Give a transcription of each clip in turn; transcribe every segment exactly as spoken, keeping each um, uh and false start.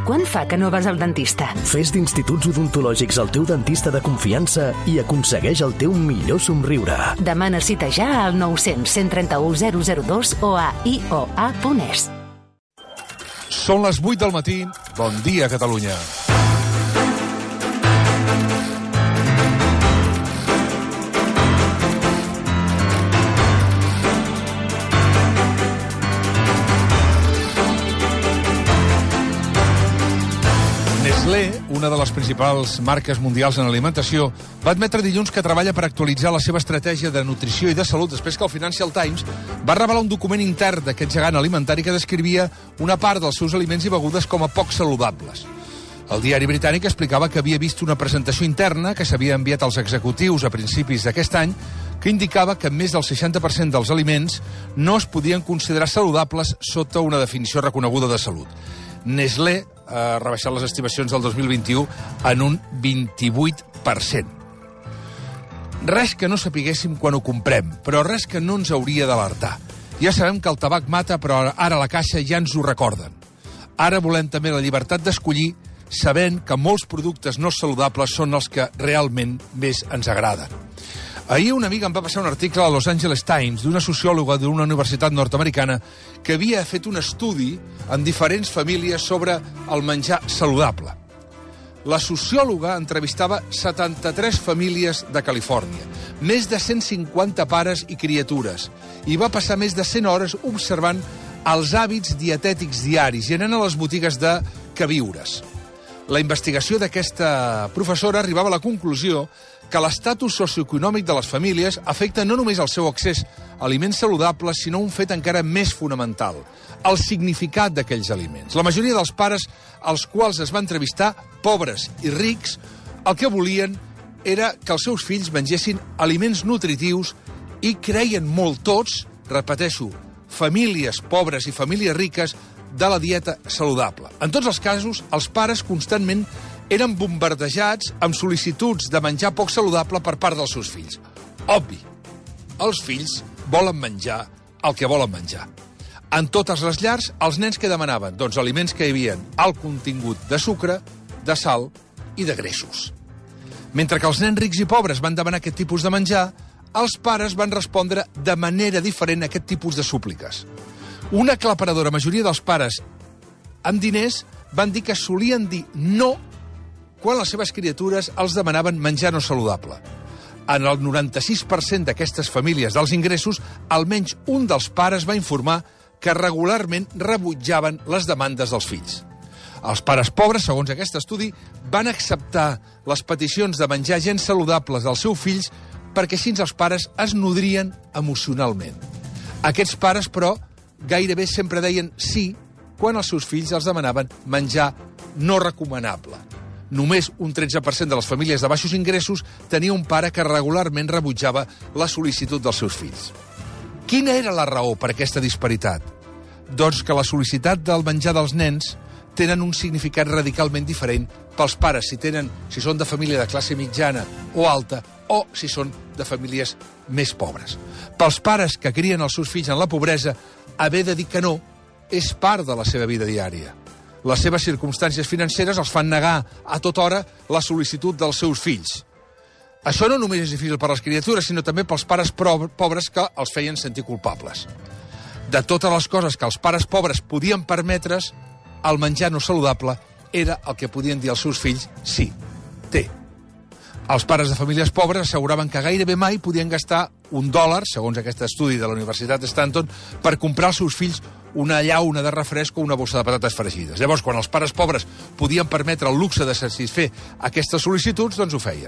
Quant fa que no vas al dentista? Fes d'Instituts Odontològics el teu dentista de confiança i aconsegueix el teu millor somriure. Demana cita ja al nou cents, cent trenta-u, zero zero dos o a i o a punt es. Són les vuit del matí. Bon dia, Catalunya. Nestlé, una de les principals marques mundials en alimentació, va admetre dilluns que treballa per actualitzar la seva estratègia de nutrició i de salut després que el Financial Times va revelar un document intern d'aquest gegant alimentari que descrivia una part dels seus aliments i begudes com a poc saludables. El diari britànic explicava que havia vist una presentació interna que s'havia enviat als executius a principis d'aquest any que indicava que més del seixanta per cent dels aliments no es podien considerar saludables sota una definició reconeguda de salut. Nestlé ha rebaixat les estimacions del dos mil vint-i-u en un vint-i-vuit per cent. Res que no sapiguéssim quan ho comprem, però res que no ens hauria d'alertar. Ja sabem que el tabac mata, però ara a la caixa ja ens ho recorden. Ara volem també la llibertat d'escollir, sabent que molts productes no saludables són els que realment més ens agraden. Ahir una amiga em va passar un article a Los Angeles Times d'una sociòloga d'una universitat nord-americana que havia fet un estudi en diferents famílies sobre el menjar saludable. La sociòloga entrevistava setanta-tres famílies de Califòrnia, més de cent cinquanta pares i criatures, i va passar més de cent hores observant els hàbits dietètics diaris i anant a les botigues de queviures. La investigació d'aquesta professora arribava a la conclusió que l'estatus socioeconòmic de les famílies afecta no només el seu accés a aliments saludables, sinó un fet encara més fonamental, el significat d'aquells aliments. La majoria dels pares als quals es va entrevistar, pobres i rics, el que volien era que els seus fills mengessin aliments nutritius i creien molt tots, repeteixo, famílies pobres i famílies riques, de la dieta saludable. En tots els casos, els pares constantment eren bombardejats amb sol·licituds de menjar poc saludable per part dels seus fills. Obvi, els fills volen menjar el que volen menjar. En totes les llars, els nens que demanaven? Doncs aliments que hi havia alt contingut de sucre, de sal i de greixos. Mentre que els nens rics i pobres van demanar aquest tipus de menjar, els pares van respondre de manera diferent a aquest tipus de súpliques. Una aclaparadora majoria dels pares amb diners van dir que solien dir no quan les seves criatures els demanaven menjar no saludable. En el noranta-sis per cent d'aquestes famílies dels ingressos, almenys un dels pares va informar que regularment rebutjaven les demandes dels fills. Els pares pobres, segons aquest estudi, van acceptar les peticions de menjar gens saludables dels seus fills perquè així els pares es nodrien emocionalment. Aquests pares, però, gairebé sempre deien sí quan els seus fills els demanaven menjar no recomanable. Només un tretze per cent de les famílies de baixos ingressos tenia un pare que regularment rebutjava la sol·licitud dels seus fills. Quina era la raó per aquesta disparitat? Doncs que la sol·licitud del menjar dels nens tenen un significat radicalment diferent pels pares, si tenen, si són de família de classe mitjana o alta, o si són de famílies més pobres. Pels pares que crien els seus fills en la pobresa, haver de dir que no és part de la seva vida diària. Les seves circumstàncies financeres els fan negar a tota hora la sol·licitud dels seus fills. Això no només és difícil per a les criatures, sinó també pels pares pobres que els feien sentir culpables. De totes les coses que els pares pobres podien permetre's, el menjar no saludable era el que podien dir als seus fills sí, té. Els pares de famílies pobres asseguraven que gairebé mai podien gastar un dòlar, segons aquest estudi de la Universitat de Stanton, per comprar als seus fills una llauna de refresc o una bossa de patates fregides. Llavors, quan els pares pobres podien permetre el luxe de satisfer aquestes sol·licituds, doncs ho feien.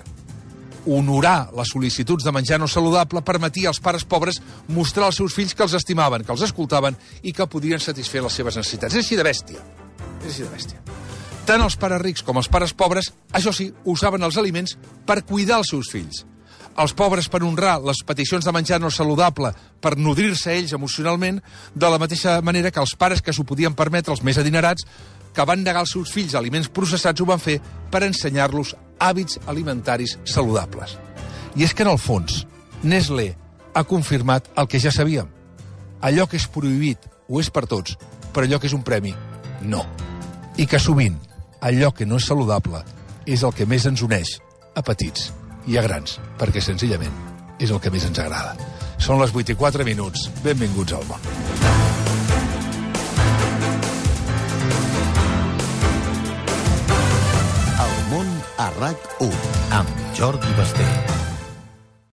Honorar les sol·licituds de menjar no saludable permetia als pares pobres mostrar als seus fills que els estimaven, que els escoltaven i que podien satisfer les seves necessitats. És així de bèstia. És així de bèstia. Tant els pares rics com els pares pobres, això sí, usaven els aliments per cuidar els seus fills. Els pobres per honrar les peticions de menjar no saludable, per nodrir-se ells emocionalment, de la mateixa manera que els pares que s'ho podien permetre, els més adinerats, que van negar als seus fills aliments processats, ho van fer per ensenyar-los hàbits alimentaris saludables. I és que, en el fons, Nestlé ha confirmat el que ja sabíem. Allò que és prohibit ho és per tots, però allò que és un premi, no. I que sovint allò que no és saludable és el que més ens uneix, a petits i a grans, perquè senzillament és el que més ens agrada. Són les vuit i quatre minuts. Benvinguts al món. El món a RAC u, amb Jordi Basté.